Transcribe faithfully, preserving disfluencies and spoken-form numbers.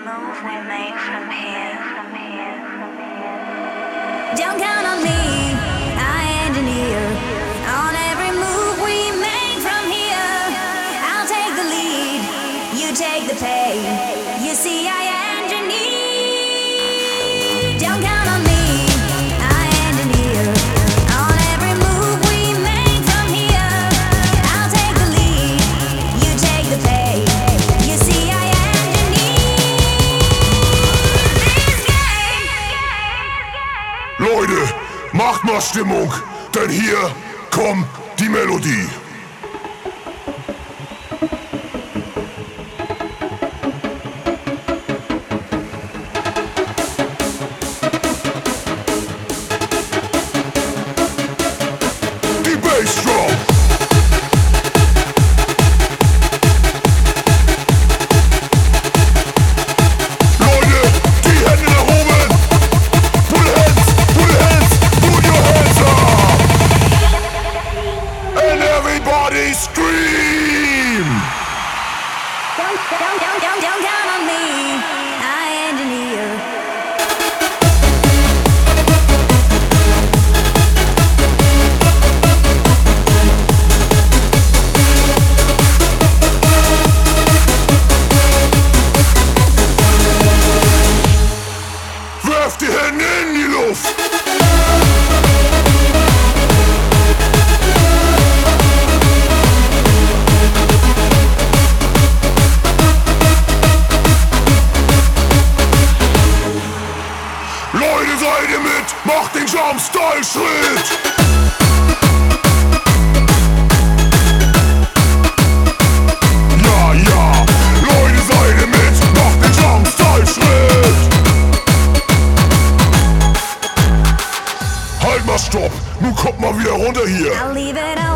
move we make from here. Don't count on me, I engineer. On every move we make from here. I'll take the lead, you take the pay. You see I engineer. Don't count on me, I engineer. On every move we make from here. I'll take the lead, you take the pay. You see I Leute, macht mal Stimmung, denn hier kommt die Melodie. Die Bassdrum. Leute, die Hände nach oben. Put your hands, put your hands, put your hands up. And everybody scream. Don't, don't, don't, don't, don't count on me, I engineer. Werft die Hände in die Luft. Leute, seid ihr mit? Macht den Jump-Style-Schritt. Ja, ja. Leute, seid ihr mit? Macht den Jump-Style-Schritt. Halt mal, stopp! Nun kommt mal wieder runter hier! I'll leave it